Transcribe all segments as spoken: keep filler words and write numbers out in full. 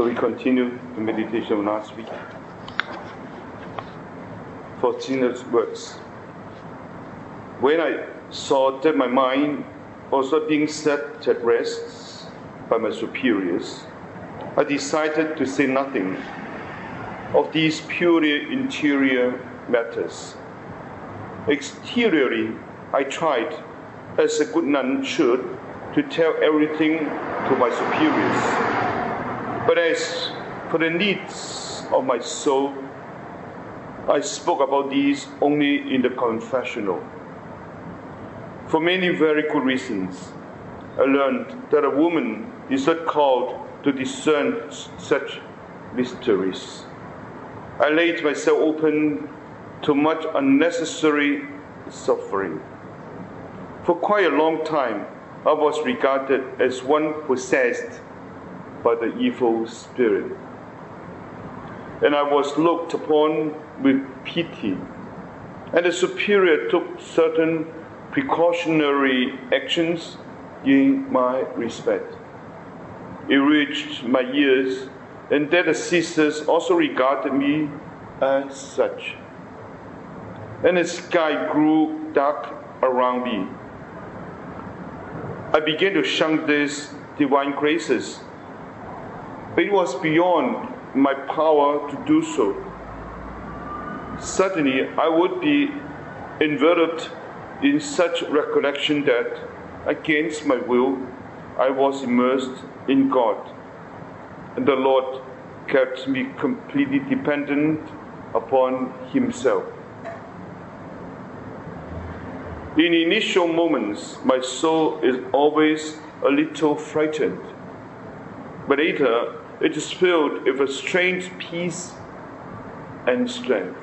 So we continue the meditation of last week. Faustina's words. When I saw that my mind was not being set at rest by my superiors, I decided to say nothing of these purely interior matters. Exteriorly, I tried, as a good nun should, to tell everything to my superiors. But as for the needs of my soul, I spoke about these only in the confessional. For many very good reasons, I learned that a woman is not called to discern such mysteries. I laid myself open to much unnecessary suffering. For quite a long time, I was regarded as one possessed by the evil spirit, and I was looked upon with pity, and the superior took certain precautionary actions in my respect. It reached my ears, and that the sisters also regarded me as such, and the sky grew dark around me. I began to shun these divine graces, but it was beyond my power to do so. Suddenly, I would be enveloped in such recollection that, against my will, I was immersed in God, and the Lord kept me completely dependent upon Himself. In initial moments, my soul is always a little frightened, but later it is filled with a strange peace and strength.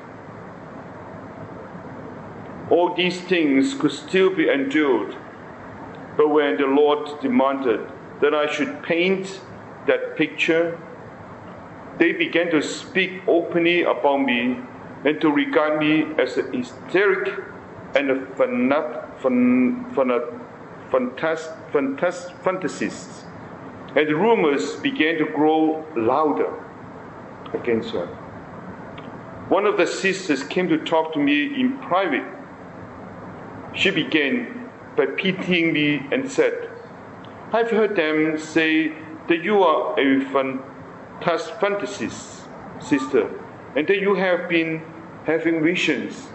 All these things could still be endured, but when the Lord demanded that I should paint that picture, they began to speak openly about me and to regard me as a hysteric and a fanat, fan, fanat, fantast, fantast, fantasist. And the rumors began to grow louder against her. One of the sisters came to talk to me in private. She began by pitying me and said, "I've heard them say that you are a fantast fantasist, sister, and that you have been having visions.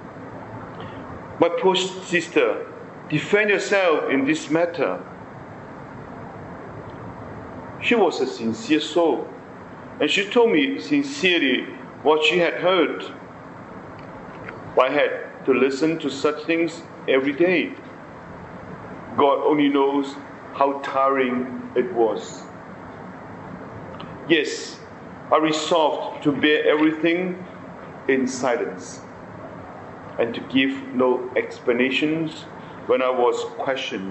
My poor sister, defend yourself in this matter." She was a sincere soul, and she told me sincerely what she had heard. I had to listen to such things every day. God only knows how tiring it was. Yes, I resolved to bear everything in silence and to give no explanations when I was questioned.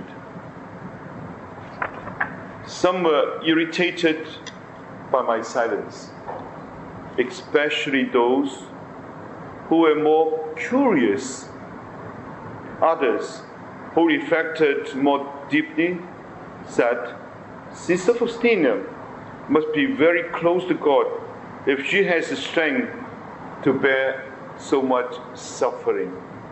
Some were irritated by my silence, especially those who were more curious. Others, who reflected more deeply, said, "Sister Faustina must be very close to God if she has the strength to bear so much suffering."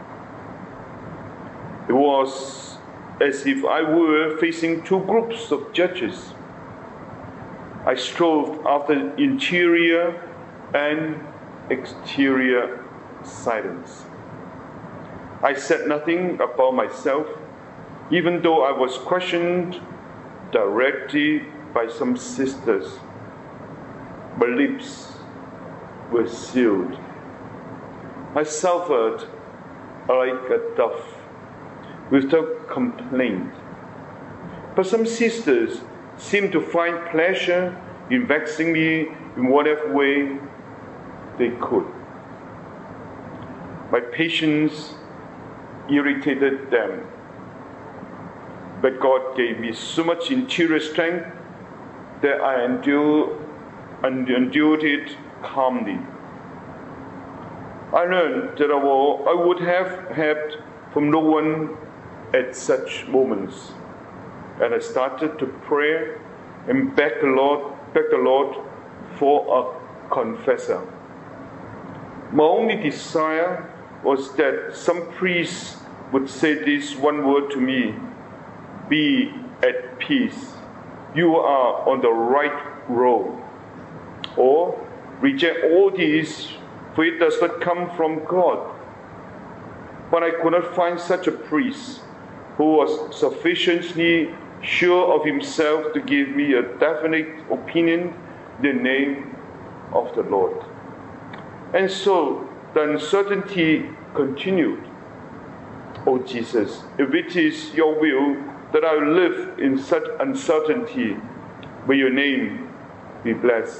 It was as if I were facing two groups of judges. I strove after interior and exterior silence. I said nothing about myself, even though I was questioned directly by some sisters. My lips were sealed. I suffered like a dove, without complaint. But some sisters seemed to find pleasure in vexing me in whatever way they could. My patience irritated them, but God gave me so much interior strength that I endured, endured it calmly. I learned that I would have helped from no one at such moments, and I started to pray and beg the Lord beg the Lord for a confessor. My only desire was that some priest would say this one word to me: be at peace. You are on the right road. Or reject all this, for it does not come from God. But I could not find such a priest who was sufficiently sure of himself to give me a definite opinion in the name of the Lord. And so the uncertainty continued. Oh Jesus, if it is your will that I live in such uncertainty, may your name be blessed.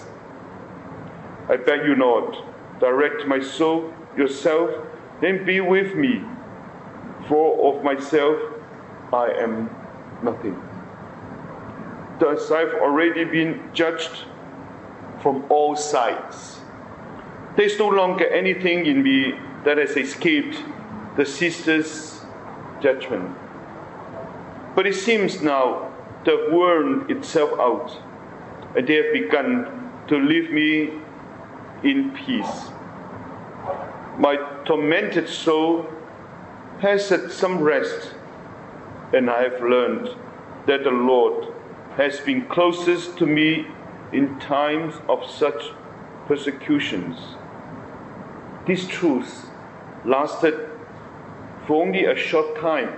I beg you, Lord, direct my soul yourself and be with me, for of myself I am nothing. Thus I've already been judged from all sides. There's no longer anything in me that has escaped the sister's judgment. But it seems now to have worn itself out, and they have begun to leave me in peace. My tormented soul has had some rest, and I have learned that the Lord has been closest to me in times of such persecutions. This truth lasted for only a short time.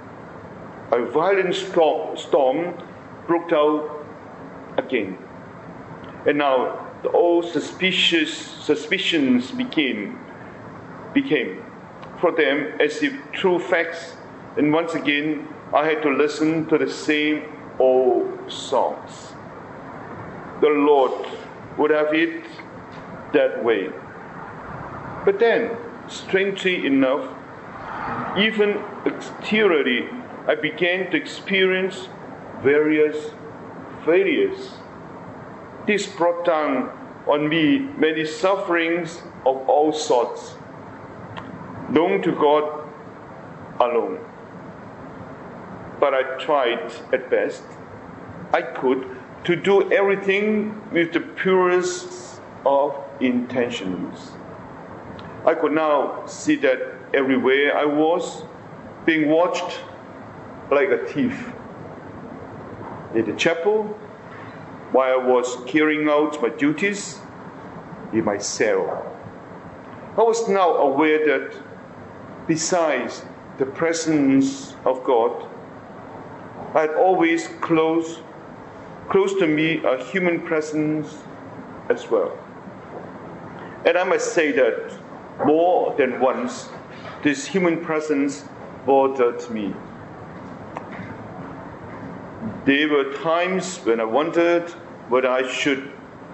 A violent storm broke out again, and now the old suspicious suspicions became became for them as if true facts, and once again I had to listen to the same old songs. The Lord would have it that way. But then, strangely enough, even exteriorly, I began to experience various failures. This brought down on me many sufferings of all sorts, known to God alone. But I tried at best I could to do everything with the purest of intentions. I could now see that everywhere I was being watched like a thief. In the chapel, while I was carrying out my duties, in my cell, I was now aware that besides the presence of God, I had always close, close to me a human presence as well. And I must say that more than once, this human presence bothered me. There were times when I wondered whether I should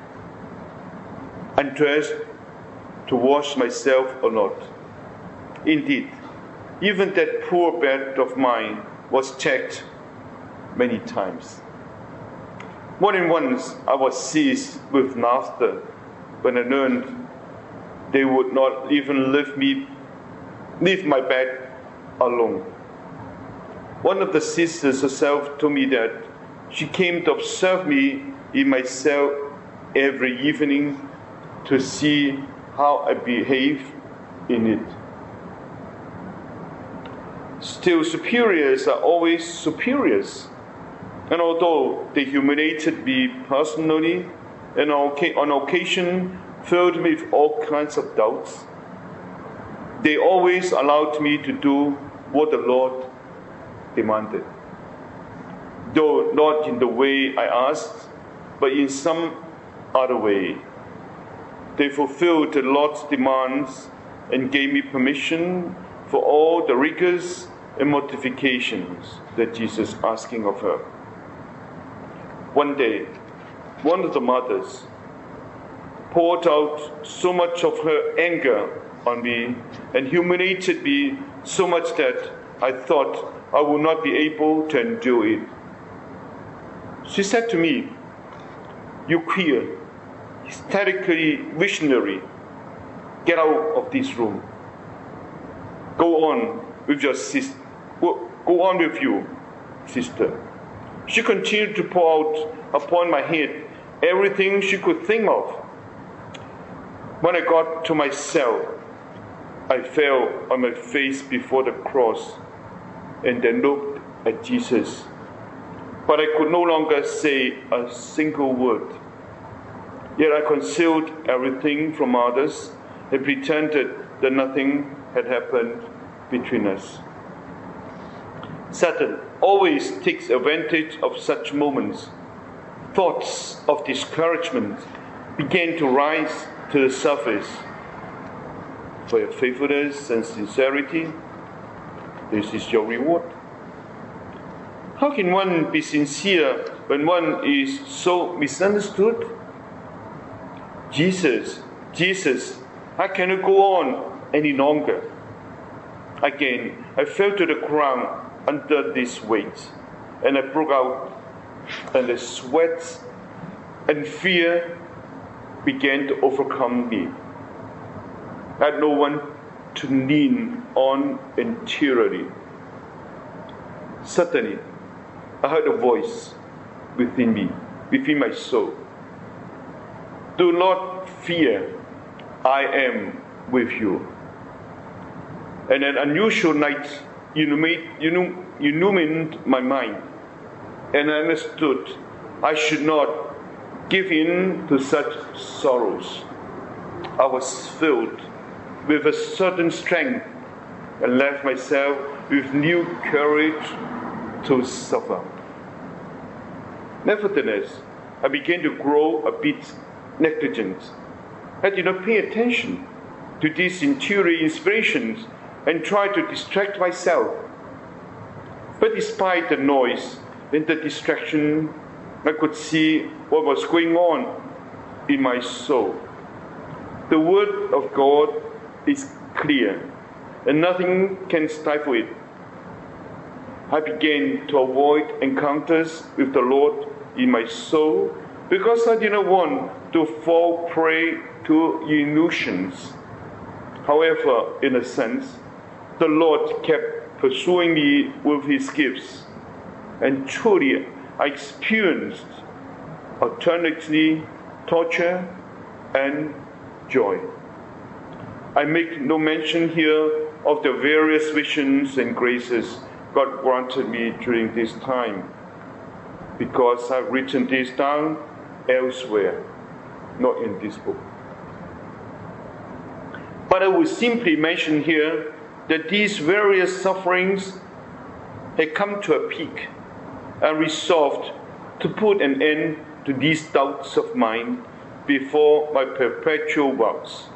undress to wash myself or not. Indeed, even that poor bed of mine was checked many times. More than once I was seized with laughter when I learned they would not even leave me, leave my bed alone. One of the sisters herself told me that she came to observe me in my cell every evening to see how I behave in it. Still, superiors are always superiors. And although they humiliated me personally, and on occasion filled me with all kinds of doubts, they always allowed me to do what the Lord demanded. Though not in the way I asked, but in some other way. They fulfilled the Lord's demands and gave me permission for all the rigors and mortifications that Jesus was asking of her. One day, one of the mothers poured out so much of her anger on me and humiliated me so much that I thought I would not be able to endure it. She said to me, "You queer, hysterically visionary, get out of this room. Go on with your sister. Go, go on with you, sister." She continued to pour out upon my head everything she could think of. When I got to my cell, I fell on my face before the cross and then looked at Jesus. But I could no longer say a single word. Yet I concealed everything from others and pretended that nothing had happened between us. Satan always takes advantage of such moments. Thoughts of discouragement began to rise to the surface. For your faithfulness and sincerity, this is your reward. How can one be sincere when one is so misunderstood? Jesus, Jesus, I cannot go on any longer. Again, I fell to the ground under this weight, and I broke out, and the sweat and fear began to overcome me. I had no one to lean on interiorly. Suddenly, I heard a voice within me, within my soul. Do not fear, I am with you. And an unusual night illumined my mind, and I understood I should not give in to such sorrows. I was filled with a certain strength and left myself with new courage to suffer. Nevertheless, I began to grow a bit negligent. I did not pay attention to these interior inspirations and tried to distract myself. But despite the noise and the distraction, I could see what was going on in my soul. The Word of God is clear, and nothing can stifle it. I began to avoid encounters with the Lord in my soul because I did not want to fall prey to illusions. However, in a sense, the Lord kept pursuing me with His gifts, and truly I experienced alternately torture and joy. I make no mention here of the various visions and graces God granted me during this time, because I've written this down elsewhere, not in this book. But I will simply mention here that these various sufferings had come to a peak, and resolved to put an end to these doubts of mine before my perpetual vows.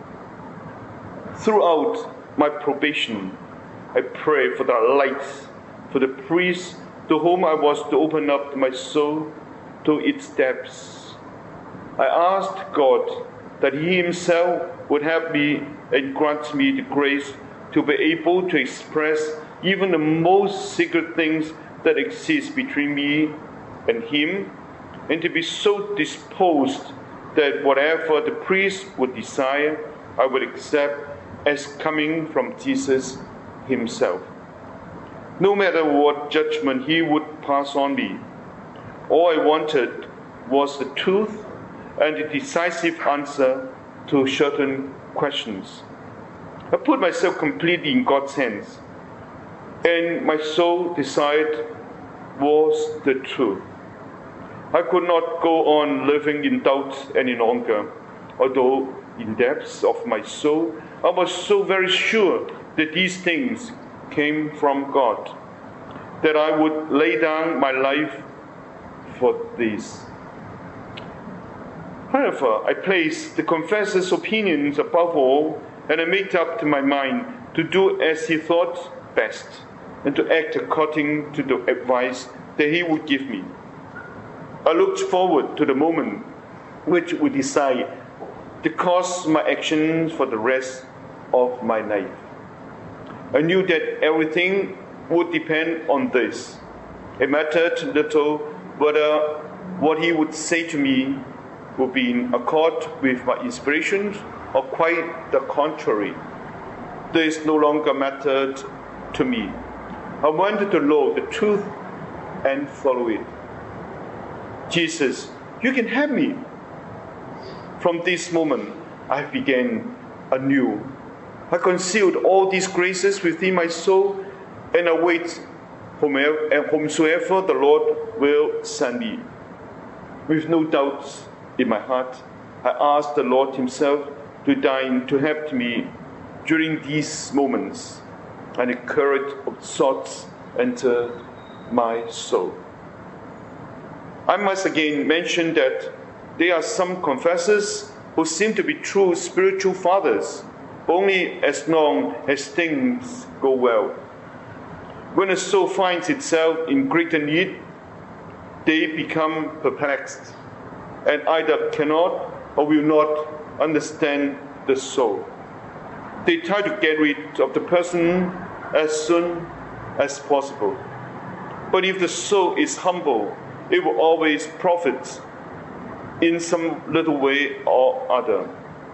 Throughout my probation, I prayed for the light, for the priest to whom I was to open up my soul to its depths. I asked God that He Himself would help me and grant me the grace to be able to express even the most secret things that exist between me and Him, and to be so disposed that whatever the priest would desire, I would accept as coming from Jesus Himself. No matter what judgment He would pass on me, all I wanted was the truth and the decisive answer to certain questions. I put myself completely in God's hands, and my sole desire was the truth. I could not go on living in doubt any longer, although in depths of my soul I was so very sure that these things came from God, that I would lay down my life for this. However, I placed the confessor's opinions above all, and I made up to my mind to do as he thought best, and to act according to the advice that he would give me. I looked forward to the moment which would decide the course of my actions for the rest of my life. I knew that everything would depend on this. It mattered little whether what he would say to me would be in accord with my inspirations or quite the contrary. This no longer mattered to me. I wanted to know the truth and follow it. Jesus You can have me. From this moment, I began anew. I concealed all these graces within my soul and await whomsoever the Lord will send me. With no doubts in my heart, I asked the Lord himself to deign to help me during these moments, and the courage of thoughts entered my soul. I must again mention that there are some confessors who seem to be true spiritual fathers only as long as things go well. When a soul finds itself in greater need, they become perplexed and either cannot or will not understand the soul. They try to get rid of the person as soon as possible. But if the soul is humble, it will always profit in some little way or other.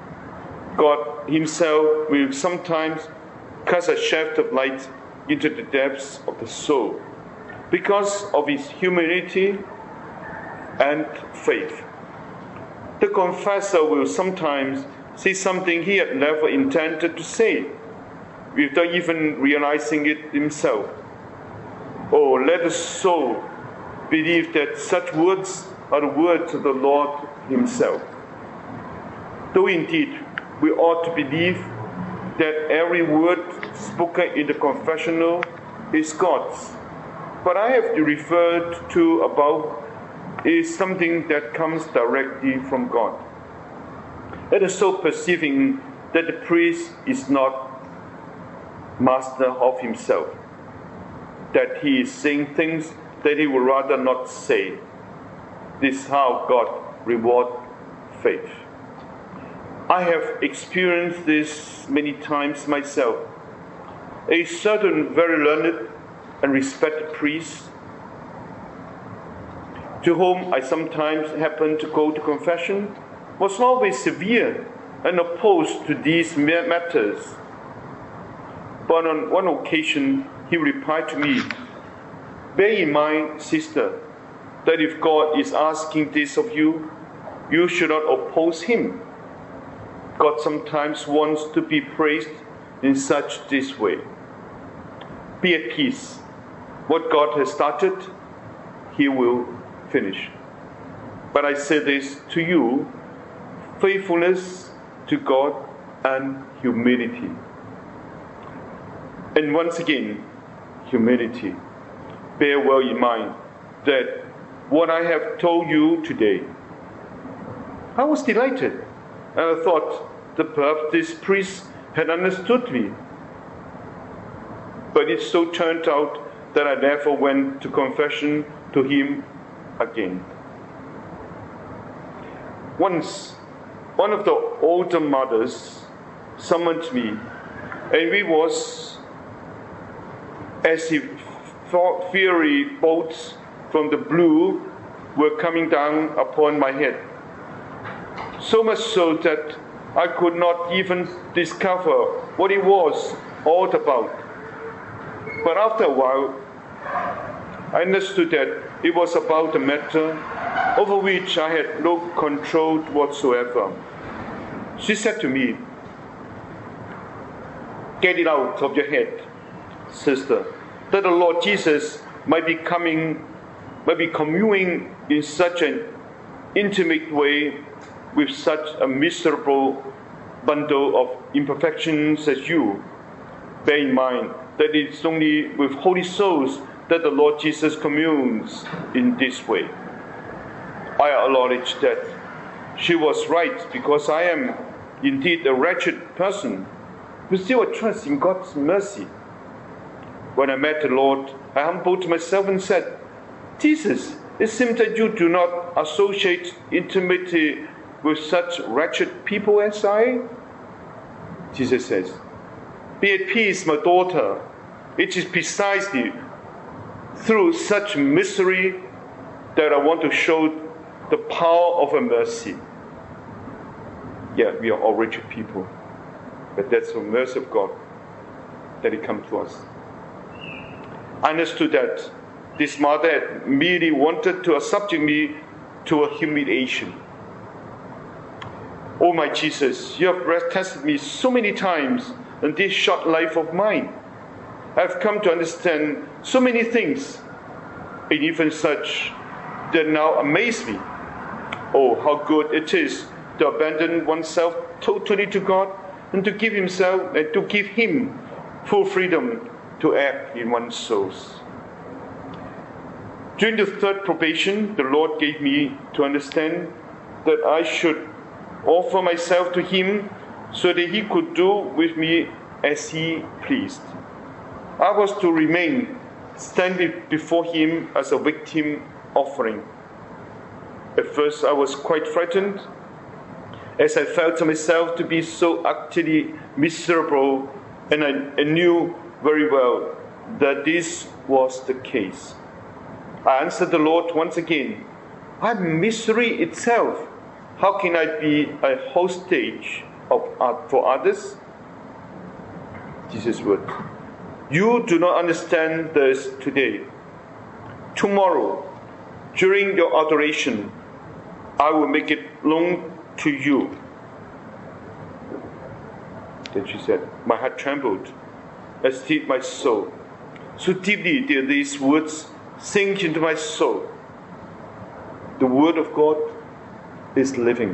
God himself will sometimes cast a shaft of light into the depths of the soul because of his humility and faith. The confessor will sometimes say something he had never intended to say, without even realizing it himself. Oh, let the soul believe that such words are the words of the Lord himself. Though indeed we ought to believe that every word spoken in the confessional is God's. What I have referred to above is something that comes directly from God. Let the soul perceiving that the priest is not master of himself, that he is saying things that he would rather not say. This is how God rewards faith. I have experienced this many times myself. A certain very learned and respected priest, to whom I sometimes happen to go to confession, was always severe and opposed to these matters. But on one occasion, he replied to me, "Bear in mind, sister, that if God is asking this of you, you should not oppose him. God sometimes wants to be praised in such this way. Be at peace. What God has started, he will finish. But I say this to you, faithfulness to God and humility." And once again, humility. Bear well in mind that what I have told you today, I was delighted, and I thought that perhaps this priest had understood me. But it so turned out that I never went to confession to him again. Once, one of the older mothers summoned me, and we was as if fiery bolts from the blue were coming down upon my head. So much so that I could not even discover what it was all about. But after a while, I understood that it was about a matter over which I had no control whatsoever. She said to me, "Get it out of your head, sister, that the Lord Jesus might be coming, might be communing in such an intimate way with such a miserable bundle of imperfections as you. Bear in mind that it's only with holy souls that the Lord Jesus communes in this way." I acknowledge that she was right, because I am indeed a wretched person who still trusts in God's mercy. When I met the Lord, I humbled myself and said, "Jesus, it seems that you do not associate intimately with such wretched people as I." Jesus says, "Be at peace, my daughter. It is precisely through such misery that I want to show the power of a mercy." Yeah, we are all wretched people, but that's the mercy of God that it comes to us. I understood that this mother had merely wanted to subject me to a humiliation. Oh my Jesus, you have tested me so many times in this short life of mine. I have come to understand so many things, and even such that now amaze me. Oh, how good it is to abandon oneself totally to God and to give himself and to give him full freedom to act in one's souls. During the third probation, the Lord gave me to understand that I should offer myself to him so that he could do with me as he pleased. I was to remain standing before him as a victim offering. At first I was quite frightened, as I felt myself to be so utterly miserable, and I, I knew very well that this was the case. I answered the Lord once again, I'm misery itself. How can I be a hostage of, uh, for others? Jesus' word. You do not understand this today. Tomorrow, during your adoration, I will make it known to you. Then she said, my heart trembled, as did my soul. So deeply did these words sink into my soul. The word of God is living.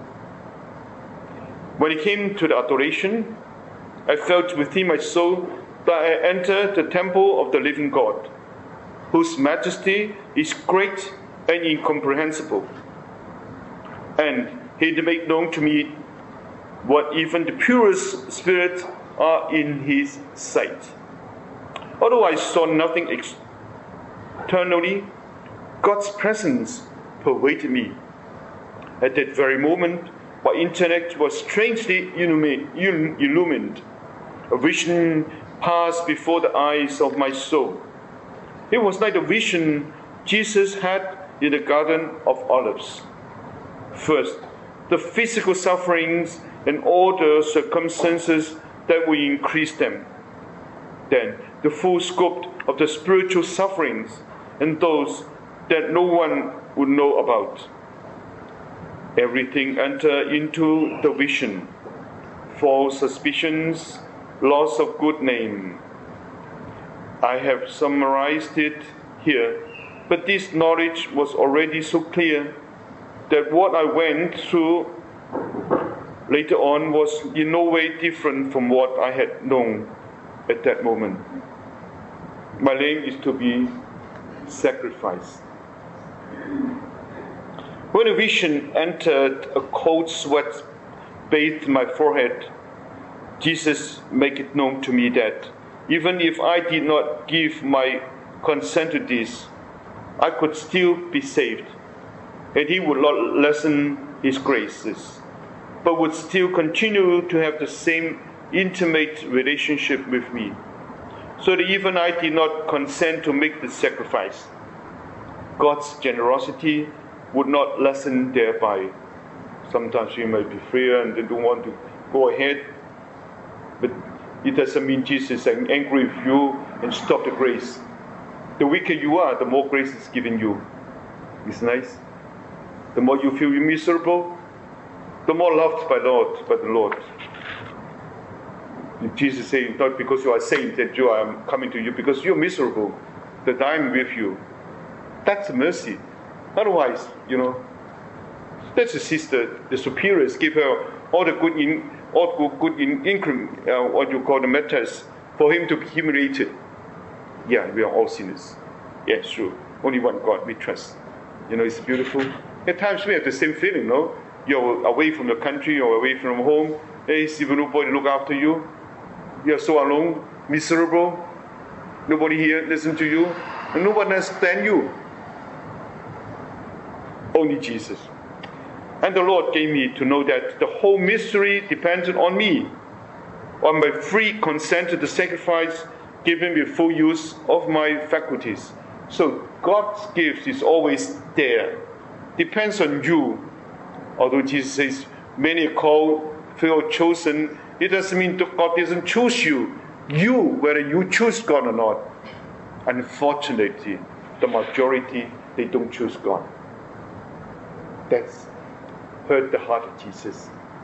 When it came to the adoration, I felt within my soul that I entered the temple of the living God, whose majesty is great and incomprehensible. And he made known to me what even the purest spirits are in his sight. Although I saw nothing externally, God's presence pervaded me. At that very moment, my intellect was strangely illumined. A vision passed before the eyes of my soul. It was like the vision Jesus had in the Garden of Olives. First, the physical sufferings and all the circumstances that will increase them. Then, the full scope of the spiritual sufferings and those that no one would know about. Everything entered into the vision. False suspicions, loss of good name. I have summarized it here, but this knowledge was already so clear that what I went through later on was in no way different from what I had known at that moment. My name is to be sacrificed. When a vision entered, a cold sweat bathed my forehead. Jesus made it known to me that even if I did not give my consent to this, I could still be saved, and he would not lessen his graces, but would still continue to have the same intimate relationship with me, so that even I did not consent to make the sacrifice, God's generosity would not lessen thereby. Sometimes we might be freer and they don't want to go ahead, but it doesn't mean Jesus is angry with you and stop the grace. The weaker you are, the more grace is given you. It's nice. The more you feel miserable, the more loved by the Lord, by the Lord. If Jesus says, not because you are saint that you are coming to you, because you're miserable, that I'm with you. That's mercy. Otherwise, you know, that's the sister, the superiors give her all the good in all good in increment, uh, what you call the matters, for him to be humiliated. Yeah, we are all sinners. Yeah, true. Only one God we trust. You know, it's beautiful. At times we have the same feeling, no? You're away from the country, you're away from home. There's even nobody look after you. You're so alone, miserable. Nobody here listen to you, and no one understand you. Only Jesus. And the Lord gave me to know that the whole mystery depended on me, on my free consent to the sacrifice, given with full use of my faculties. So God's gift is always there. Depends on you. Although Jesus says, many are called, few are chosen, it doesn't mean that God doesn't choose you. You, whether you choose God or not. Unfortunately, the majority, they don't choose God. That's hurt the heart of Jesus.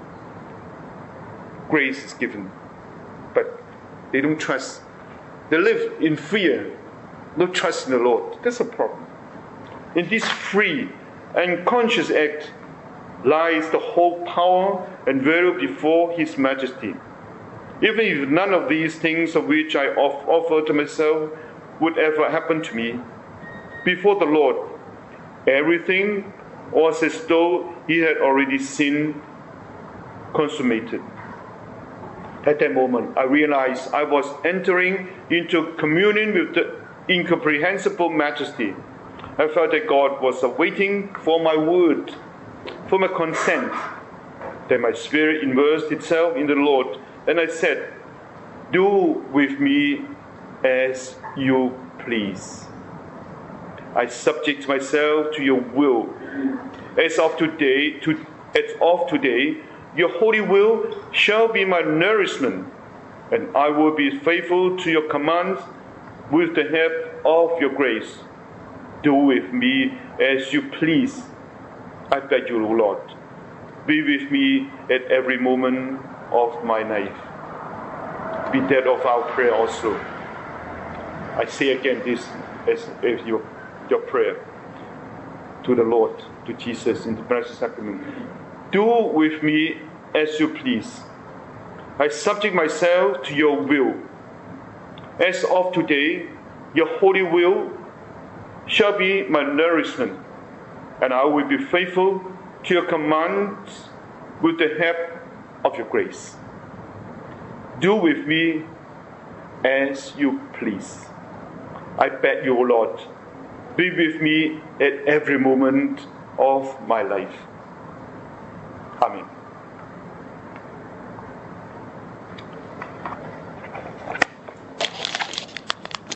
Grace is given, but they don't trust. They live in fear, no trust in the Lord. That's a problem. In this free and conscious act lies the whole power and value before His Majesty. Even if none of these things of which I offer to myself would ever happen to me, before the Lord, everything was as though He had already seen consummated. At that moment, I realized I was entering into communion with the incomprehensible majesty. I felt that God was waiting for my word, for my consent. Then my spirit immersed itself in the Lord, and I said, "Do with me as you please. I subject myself to your will. As of today, to, as of today, your holy will shall be my nourishment, and I will be faithful to your commands with the help of your grace. Do with me as you please. I beg you, Lord, be with me at every moment of my life." Be that of our prayer also. I say again this as, as your, your prayer to the Lord, to Jesus in the Blessed Sacrament. Do with me as you please. I subject myself to your will. As of today, your holy will shall be my nourishment, and I will be faithful to your commands with the help of your grace. Do with me as you please. I beg you, O Lord, be with me at every moment of my life. Amen.